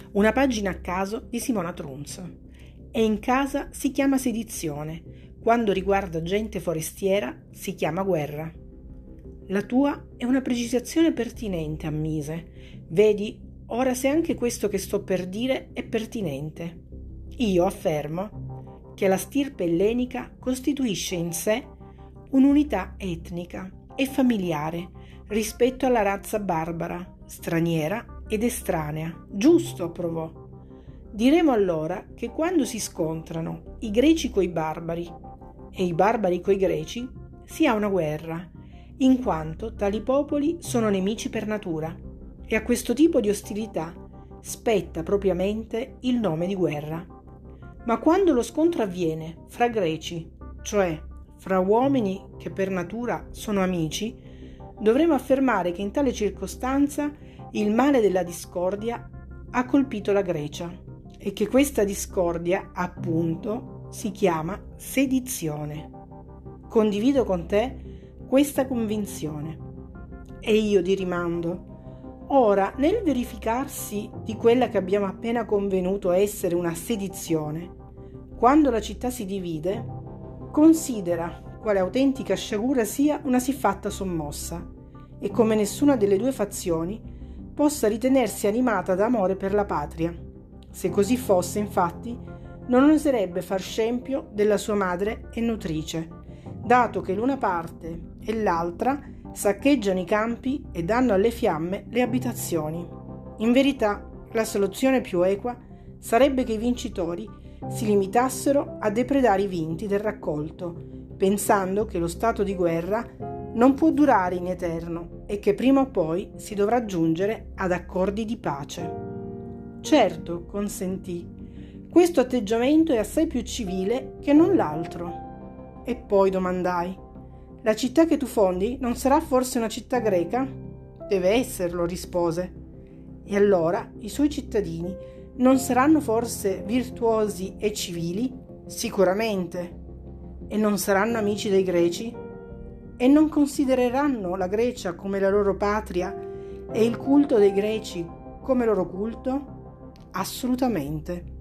Una pagina a caso di Simona Trunzo. E in casa si chiama sedizione, quando riguarda gente forestiera si chiama guerra. La tua è una precisazione pertinente, ammise. Vedi, ora se anche questo che sto per dire è pertinente. Io affermo che la stirpe ellenica costituisce in sé un'unità etnica e familiare rispetto alla razza barbara, straniera ed estranea. Giusto, approvò. Diremo allora che quando si scontrano i greci coi barbari e i barbari coi greci si ha una guerra, in quanto tali popoli sono nemici per natura, e a questo tipo di ostilità spetta propriamente il nome di guerra. Ma quando lo scontro avviene fra greci, cioè fra uomini che per natura sono amici, dovremo affermare che in tale circostanza il male della discordia ha colpito la Grecia e che questa discordia, appunto, si chiama sedizione. Condivido con te questa convinzione. E io ti rimando. Ora, nel verificarsi di quella che abbiamo appena convenuto essere una sedizione, quando la città si divide, considera quale autentica sciagura sia una siffatta sommossa e come nessuna delle due fazioni possa ritenersi animata d'amore per la patria. Se così fosse, infatti, non oserebbe far scempio della sua madre e nutrice, dato che l'una parte e l'altra saccheggiano i campi e danno alle fiamme le abitazioni. In verità, la soluzione più equa sarebbe che i vincitori si limitassero a depredare i vinti del raccolto, pensando che lo stato di guerra non può durare in eterno e che prima o poi si dovrà giungere ad accordi di pace. Certo, consentì, questo atteggiamento è assai più civile che non l'altro. E poi domandai, la città che tu fondi non sarà forse una città greca? Deve esserlo, rispose. E allora i suoi cittadini non saranno forse virtuosi e civili? Sicuramente. E non saranno amici dei greci? E non considereranno la Grecia come la loro patria e il culto dei greci come loro culto? Assolutamente.